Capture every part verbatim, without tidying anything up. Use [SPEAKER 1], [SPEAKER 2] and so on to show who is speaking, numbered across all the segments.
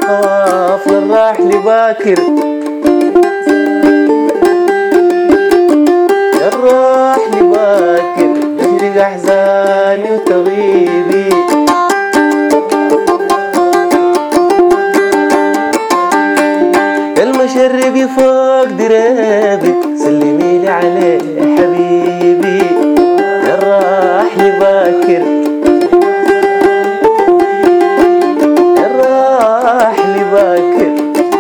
[SPEAKER 1] القوافل الراحل باكر الراحل باكر تشرق أحزاني وتغيبي المشرق فوق درابك سلميلي عليه حبيبي الراحل باكر الراحل باكر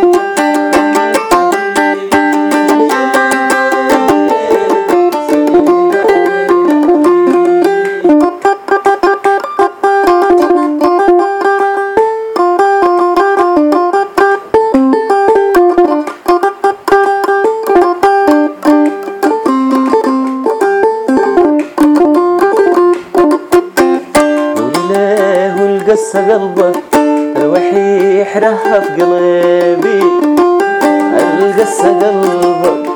[SPEAKER 1] قسى قلبك الوحيح رهف قلبي القسى قلبك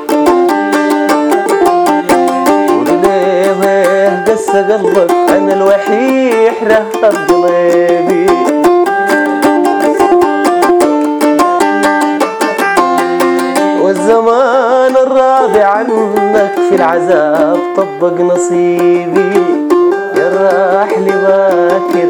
[SPEAKER 1] وليه قسى قلبك انا الوحيح رهف قلبي والزمان الراضي عنك في العذاب طبق نصيبي يا الراحل باكر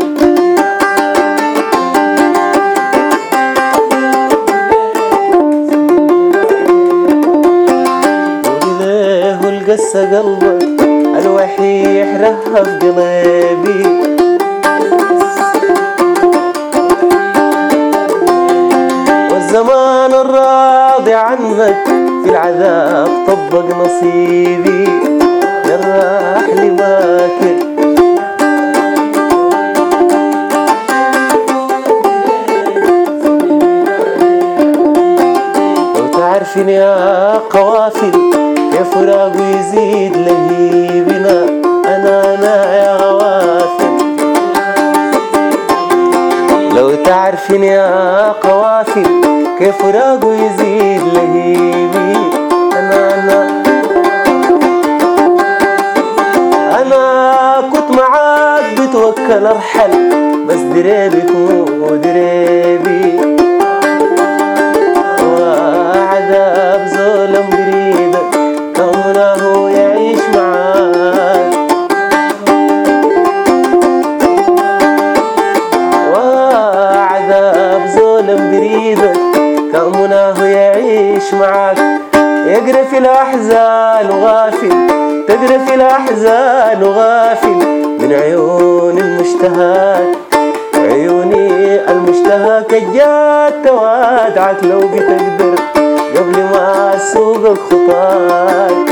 [SPEAKER 1] قسى قلبك الوحيح رهف قلبي والزمان الراضي عنك في العذاب طبق نصيبي يا الراحل باكر لو تعرفين يا قوافل يا فراق يزيد لهيبنا أنا أنا يا غوافل لو تعرفين يا قوافل كيف فراق يزيد لهيبي أنا أنا أنا كنت معاك بتوكل أرحل بس دريبك مو دريبي وعذاب ظلم بريدك كونه هو يعيش معاك وعذاب ظلم بريدك كونه هو يعيش معاك يقرأ في الأحزان وغافل تقرأ في الأحزان وغافل من عيون المشتهاك عيوني المشتهاك جات توادعك لو بتقدر قبل ما اسوق خطاك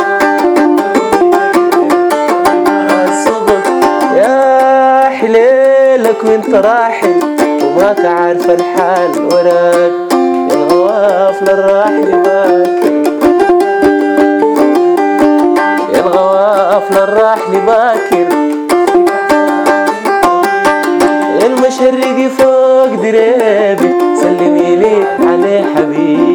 [SPEAKER 1] اسوقك يا حليلك وانت راحل وما تعرف الحال وراك يا الغوافل الراحل باكر يا الغوافل الراحل باكر المشرق فوق دريبي سلمي لي عليه حبيبي